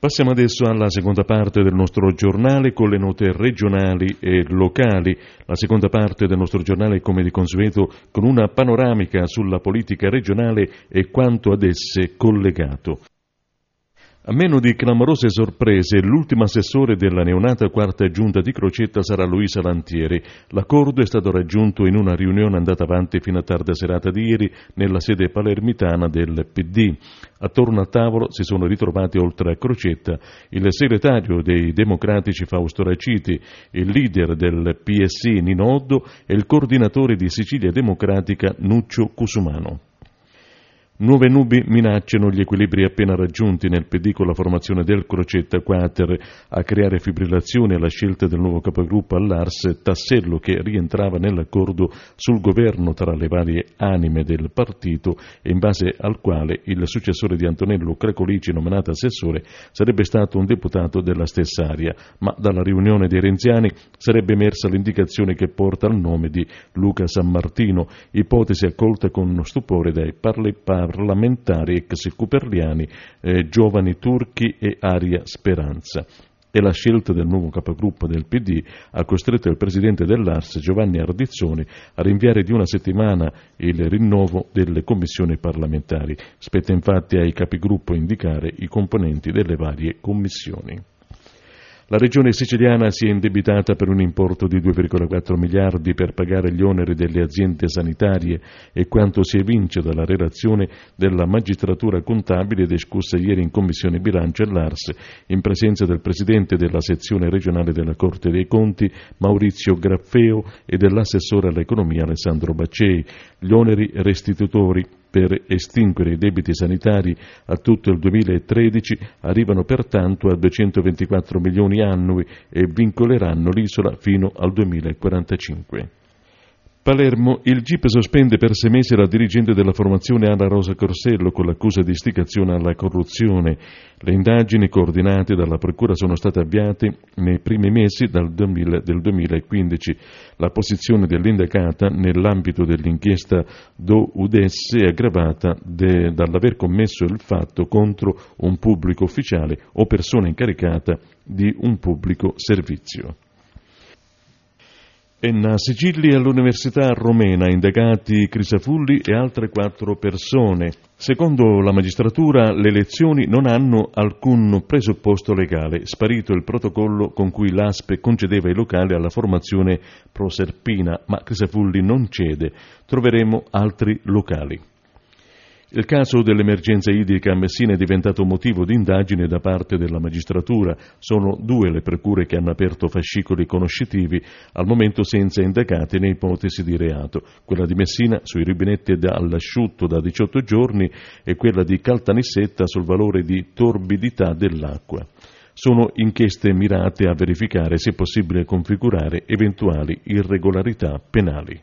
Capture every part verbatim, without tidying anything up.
Passiamo adesso alla seconda parte del nostro giornale con le note regionali e locali. La seconda parte del nostro giornale, come di consueto, con una panoramica sulla politica regionale e quanto ad esse collegato. A meno di clamorose sorprese, l'ultimo assessore della neonata quarta giunta di Crocetta sarà Luisa Lantieri. L'accordo è stato raggiunto in una riunione andata avanti fino a tarda serata di ieri nella sede palermitana del P D. Attorno al tavolo si sono ritrovati, oltre a Crocetta, il segretario dei Democratici Fausto Raciti, il leader del P S I Nino Oddo e il coordinatore di Sicilia Democratica Nuccio Cusumano. Nuove nubi minacciano gli equilibri appena raggiunti nel P D con la formazione del Crocetta Quater. A creare fibrillazione alla scelta del nuovo capogruppo all'A R S, tassello che rientrava nell'accordo sul governo tra le varie anime del partito e in base al quale il successore di Antonello Cracolici, nominato assessore, sarebbe stato un deputato della stessa area, ma dalla riunione dei renziani sarebbe emersa l'indicazione che porta al nome di Luca Sammartino, ipotesi accolta con stupore dai parlamentari parlamentari ex cuperliani, eh, Giovani Turchi e Aria Speranza. E la scelta del nuovo capogruppo del P D ha costretto il presidente dell'A R S, Giovanni Ardizzoni, a rinviare di una settimana il rinnovo delle commissioni parlamentari. Spetta infatti ai capigruppo indicare i componenti delle varie commissioni. La regione siciliana si è indebitata per un importo di due virgola quattro miliardi per pagare gli oneri delle aziende sanitarie e quanto si evince dalla relazione della magistratura contabile discussa ieri in Commissione Bilancio all'A R S in presenza del presidente della sezione regionale della Corte dei Conti Maurizio Graffeo e dell'assessore all'economia Alessandro Baccei. Gli oneri restitutori per estinguere i debiti sanitari a tutto il duemilatredici arrivano pertanto a duecentoventiquattro milioni annui e vincoleranno l'isola fino al duemilaquarantacinque. Palermo, il G I P sospende per sei mesi la dirigente della formazione Anna Rosa Corsello con l'accusa di istigazione alla corruzione. Le indagini coordinate dalla Procura sono state avviate nei primi mesi dal duemila, del duemilaquindici. La posizione dell'indagata nell'ambito dell'inchiesta Do Udesse è aggravata de, dall'aver commesso il fatto contro un pubblico ufficiale o persona incaricata di un pubblico servizio. Enna sigilli all'Università Romena, indagati Crisafulli e altre quattro persone. Secondo la magistratura le elezioni non hanno alcun presupposto legale, sparito il protocollo con cui l'A S P E concedeva i locali alla formazione proserpina, ma Crisafulli non cede, troveremo altri locali. Il caso dell'emergenza idrica a Messina è diventato motivo di indagine da parte della magistratura. Sono due le procure che hanno aperto fascicoli conoscitivi, al momento senza indagati né ipotesi di reato. Quella di Messina sui rubinetti all'asciutto da diciotto giorni e quella di Caltanissetta sul valore di torbidità dell'acqua. Sono inchieste mirate a verificare se è possibile configurare eventuali irregolarità penali.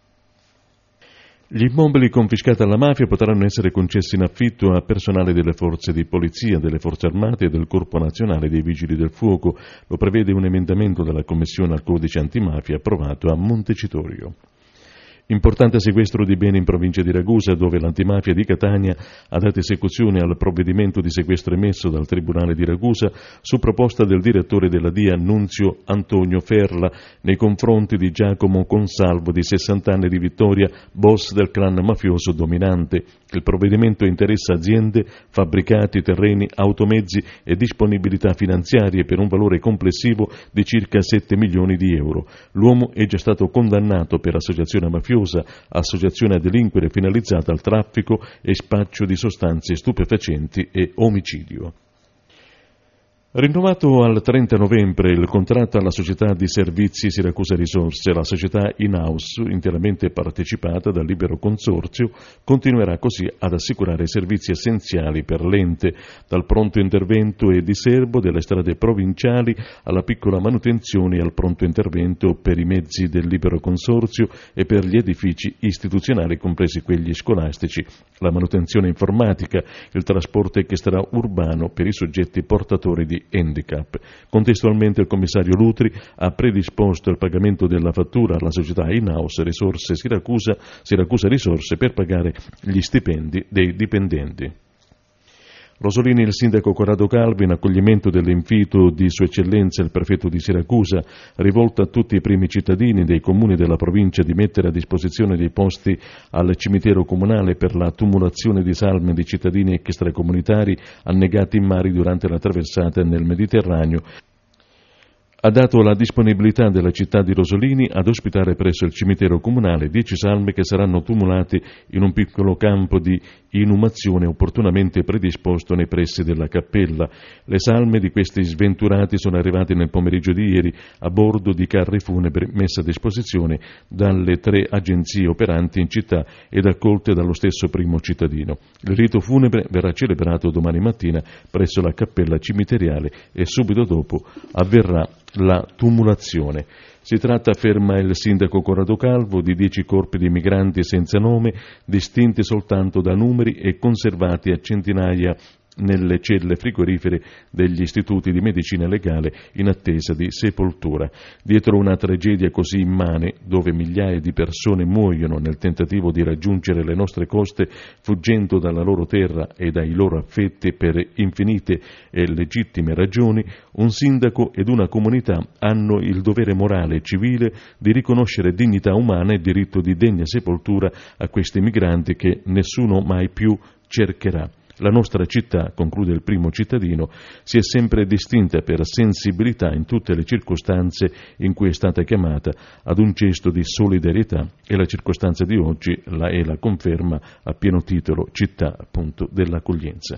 Gli immobili confiscati alla mafia potranno essere concessi in affitto a personale delle forze di polizia, delle forze armate e del Corpo Nazionale dei Vigili del Fuoco. Lo prevede un emendamento della Commissione al Codice Antimafia approvato a Montecitorio. Importante sequestro di beni in provincia di Ragusa, dove l'antimafia di Catania ha dato esecuzione al provvedimento di sequestro emesso dal Tribunale di Ragusa su proposta del direttore della D I A Nunzio Antonio Ferla nei confronti di Giacomo Consalvo, di sessanta anni, di Vittoria, boss del clan mafioso dominante. Il provvedimento interessa aziende, fabbricati, terreni, automezzi e disponibilità finanziarie per un valore complessivo di circa sette milioni di euro. L'uomo è già stato condannato per associazione mafiosa, associazione a delinquere finalizzata al traffico e spaccio di sostanze stupefacenti e omicidio. Rinnovato al trenta novembre il contratto alla società di servizi Siracusa Risorse, la società in-house, interamente partecipata dal libero consorzio, continuerà così ad assicurare servizi essenziali per l'ente, dal pronto intervento e diserbo delle strade provinciali alla piccola manutenzione e al pronto intervento per i mezzi del libero consorzio e per gli edifici istituzionali, compresi quelli scolastici, la manutenzione informatica, il trasporto extra urbano per i soggetti portatori di handicap. Contestualmente il commissario Lutri ha predisposto il pagamento della fattura alla società in-house Risorse Siracusa, Siracusa Risorse per pagare gli stipendi dei dipendenti. Rosolini, il sindaco Corrado Calvo, in accoglimento dell'invito di Sua Eccellenza il prefetto di Siracusa, rivolto a tutti i primi cittadini dei comuni della provincia di mettere a disposizione dei posti al cimitero comunale per la tumulazione di salme di cittadini extracomunitari annegati in mare durante la traversata nel Mediterraneo, ha dato la disponibilità della città di Rosolini ad ospitare presso il cimitero comunale dieci salme che saranno tumulati in un piccolo campo di inumazione opportunamente predisposto nei pressi della cappella. Le salme di questi sventurati sono arrivate nel pomeriggio di ieri a bordo di carri funebri messe a disposizione dalle tre agenzie operanti in città ed accolte dallo stesso primo cittadino. Il rito funebre verrà celebrato domani mattina presso la cappella cimiteriale e subito dopo avverrà la tumulazione. Si tratta, afferma il sindaco Corrado Calvo, di dieci corpi di migranti senza nome, distinti soltanto da numeri e conservati a centinaia nelle celle frigorifere degli istituti di medicina legale in attesa di sepoltura. Dietro una tragedia così immane, dove migliaia di persone muoiono nel tentativo di raggiungere le nostre coste fuggendo dalla loro terra e dai loro affetti per infinite e legittime ragioni, un sindaco ed una comunità hanno il dovere morale e civile di riconoscere dignità umana e diritto di degna sepoltura a questi migranti che nessuno mai più cercherà. La nostra città, conclude il primo cittadino, si è sempre distinta per sensibilità in tutte le circostanze in cui è stata chiamata ad un gesto di solidarietà, e la circostanza di oggi la, è la conferma a pieno titolo città, appunto, dell'accoglienza.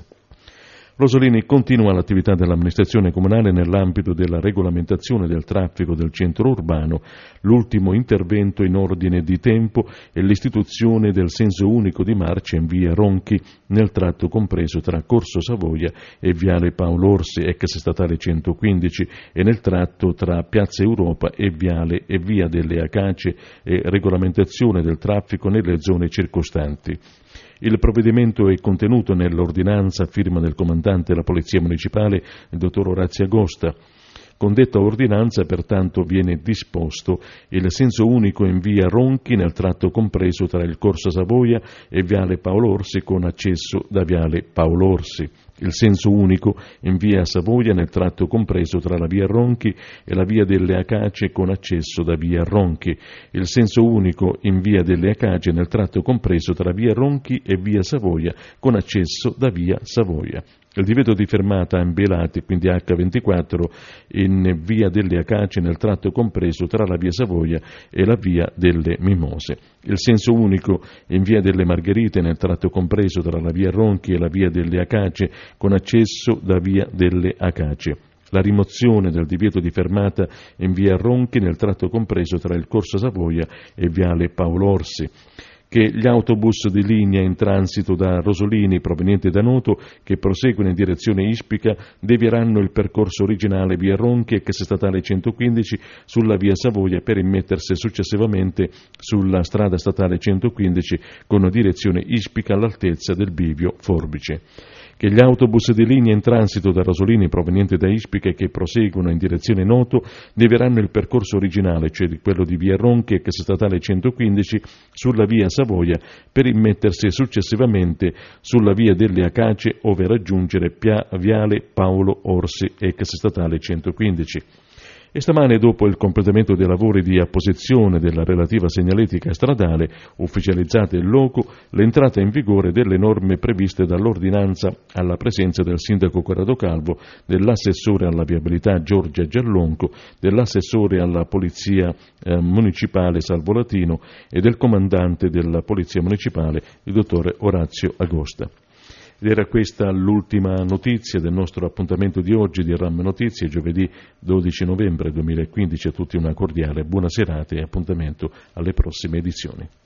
Rosolini continua l'attività dell'amministrazione comunale nell'ambito della regolamentazione del traffico del centro urbano. L'ultimo intervento in ordine di tempo è l'istituzione del senso unico di marcia in via Ronchi nel tratto compreso tra Corso Savoia e viale Paolo Orsi, ex statale centoquindici, e nel tratto tra Piazza Europa e viale e via delle Acacie, e regolamentazione del traffico nelle zone circostanti. Il provvedimento è contenuto nell'ordinanza a firma del comandante della Polizia Municipale, il dottor Orazio Agosta. Con detta ordinanza, pertanto, viene disposto il senso unico in via Ronchi nel tratto compreso tra il Corso Savoia e viale Paolo Orsi con accesso da viale Paolo Orsi. Il senso unico in via Savoia nel tratto compreso tra la via Ronchi e la via delle Acacie con accesso da via Ronchi. Il senso unico in via delle Acacie nel tratto compreso tra via Ronchi e via Savoia con accesso da via Savoia. Il divieto di fermata a Imbelati, quindi acca ventiquattro, in via delle Acacie nel tratto compreso tra la via Savoia e la via delle Mimose. Il senso unico in via delle Margherite nel tratto compreso tra la via Ronchi e la via delle Acacie con accesso da via delle Acacie. La rimozione del divieto di fermata in via Ronchi nel tratto compreso tra il Corso Savoia e viale Paolo Orsi. Che gli autobus di linea in transito da Rosolini provenienti da Noto che proseguono in direzione Ispica devieranno il percorso originale via Ronchi ex statale centoquindici sulla via Savoia per immettersi successivamente sulla strada statale centoquindici con direzione Ispica all'altezza del bivio Forbice. Che gli autobus di linea in transito da Rosolini provenienti da Ispica e che proseguono in direzione Noto devieranno il percorso originale, cioè di quello di via Ronchi ex statale centoquindici sulla via Savoia per immettersi successivamente sulla via delle Acacie ove raggiungere Pia- viale Paolo Orsi ex statale centoquindici. E stamane, dopo il completamento dei lavori di apposizione della relativa segnaletica stradale, ufficializzata in loco, l'entrata in vigore delle norme previste dall'ordinanza alla presenza del sindaco Corrado Calvo, dell'assessore alla viabilità Giorgia Giallonco, dell'assessore alla polizia eh, municipale Salvo Latino e del comandante della polizia municipale, il dottore Orazio Agosta. Ed era questa l'ultima notizia del nostro appuntamento di oggi di RAM Notizie, giovedì dodici novembre duemilaquindici. A tutti una cordiale buona serata e appuntamento alle prossime edizioni.